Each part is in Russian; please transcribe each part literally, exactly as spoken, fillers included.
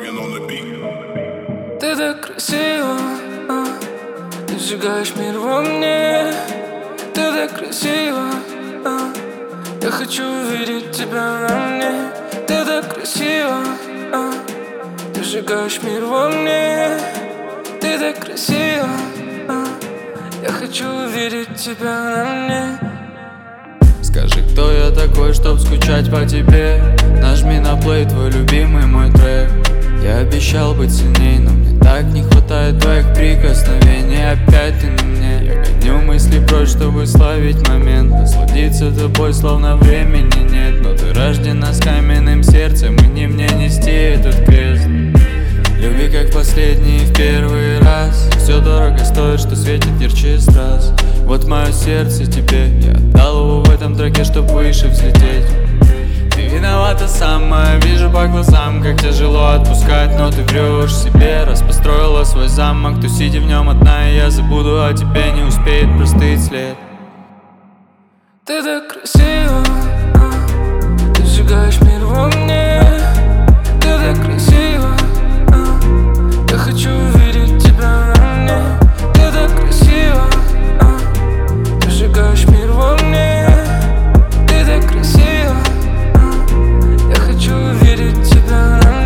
Ты так красива, а, ты сжигаешь мир во мне. Ты так красива, а, я хочу увидеть тебя на мне. Ты так красива, а, ты сжигаешь мир во мне. Ты так красива, а, я хочу увидеть тебя на мне. Скажи, кто я такой, чтоб скучать по тебе? Нажми на плей, твой любимый мой трек. Я обещал быть сильней, но мне так не хватает твоих прикосновений. Опять ты на мне. Я гоню мысли прочь, чтобы славить момент. Насладиться тобой, словно времени нет. Но ты рождена с каменным сердцем, и не мне нести этот крест. Люби как последний в первый раз. Все дорого стоит, что светит ярче страз. Вот мое сердце тебе, я отдал его в этом треке, чтоб выше взлететь. Ты виновата сама, вижу по глазам, как тяжело отпускать. Но ты врешь себе, раз построила свой замок, то сидя в нем одна, и я забуду о тебе, не успеет простыть след. Ты так красива, а, ты сжигаешь мир во мне. Ты так красива, а, я хочу увидеть тебя на мне. Ты так красива, а, ты сжигаешь мир во мне. Ты так красива, а, я хочу увидеть тебя на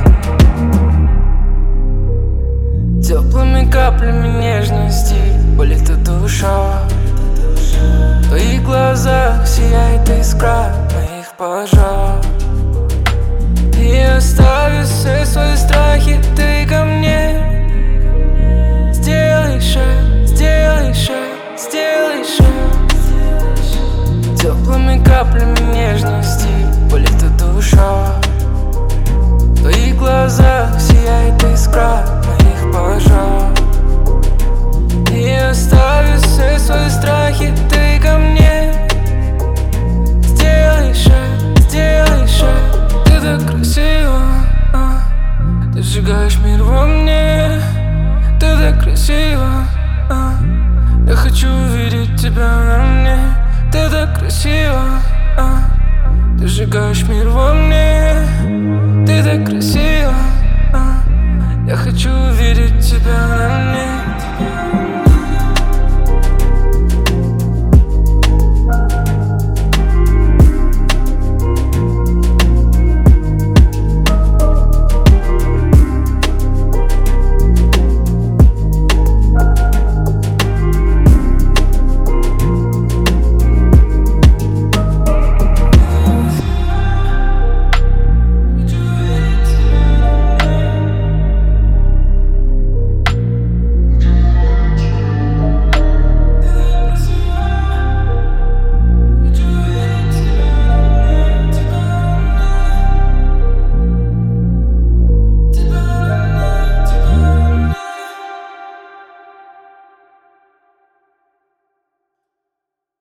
мне. Теплыми каплями нежности болит эта душа. В твоих глазах сияет искра моих пожар. И оставив все свои страхи, ты ко мне. Сделай шаг, сделай шаг, сделай шаг. Теплыми каплями нежности болит эта душа. В твоих глазах сияет искра моих пожар. И оставив все свои страхи, ты ко мне. Сделай шаг, сделай шаг. Ты так красива, а, ты сжигаешь мир во мне. Ты так красива, а, я хочу увидеть тебя на мне. Ты так красива, а, ты сжигаешь мир во мне. Ты так красива, а, я хочу увидеть тебя на мне.